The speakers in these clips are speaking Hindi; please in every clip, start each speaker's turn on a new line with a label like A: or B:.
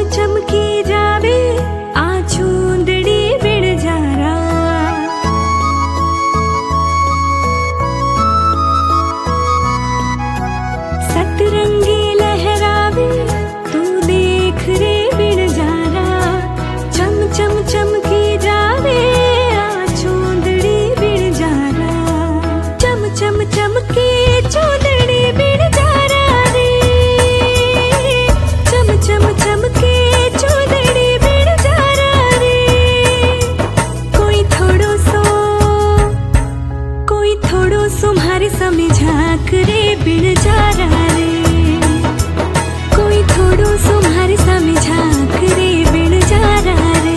A: चमकी जावे आ चूंदड़ी बिन जारा। सतरंगी लहरावे तू देख रे बिन जारा। चम चम चमकी जावे आ चूंदड़ी बिन जारा। चम चम चमकी चूंदड़ी बिन जारा रे। चम चम चमकी चूंदड़ी बिन जारा रे। कोई थोड़ो सो म्हारे सामने झांक रे बिन जारा रे। कोई थोड़ो सो म्हारे सामने झांक रे बिन जारा रे।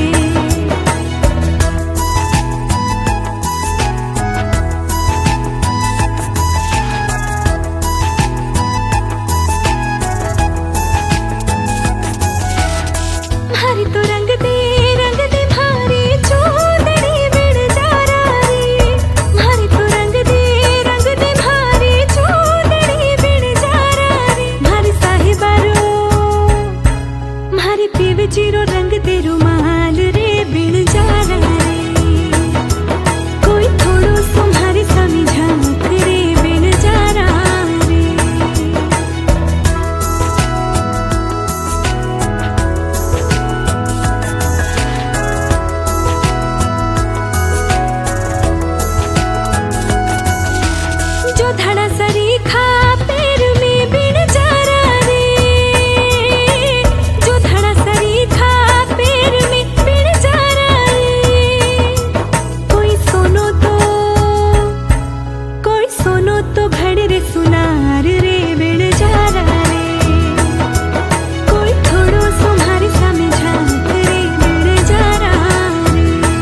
A: म्हारे तो रंग दे म्हारी चूंदड़ी बिन जारा रे। म्हारे तो रंग दे म्हारी चूंदड़ी बिन जारा रे। म्हारे साहिबारो म्हारे पीव जीरो रंग दे रुमाल रे बिन जारा रे। कोई थोड़ो सो म्हारे सामने झांक रे बिन जारा रे। जो धड़ा सरीखा पैर में बिन जारा रे। जो धड़ा सरीखा पैर में बिन जारा रे। कोई सोनो तो घड़ रे सुनार रे बिन जारा रे। कोई थोड़ो सो म्हारे सामने झांक रे बिन जारा रे।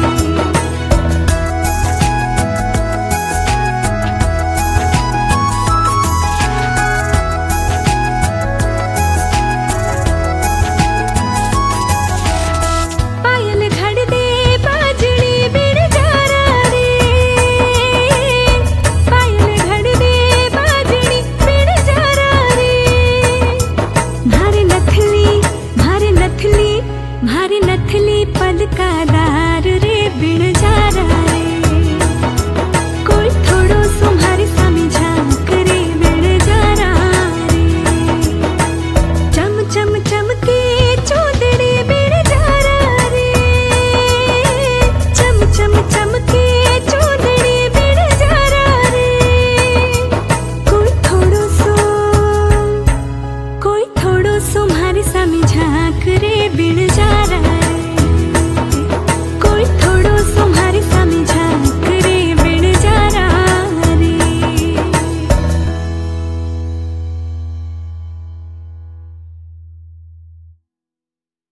A: पायल घड़ दे बाजड़ी बिन जारा रे। पायल घड़ दे बाजड़ी बिन जारा रे। म्हारे नथली पलकादार रे बिन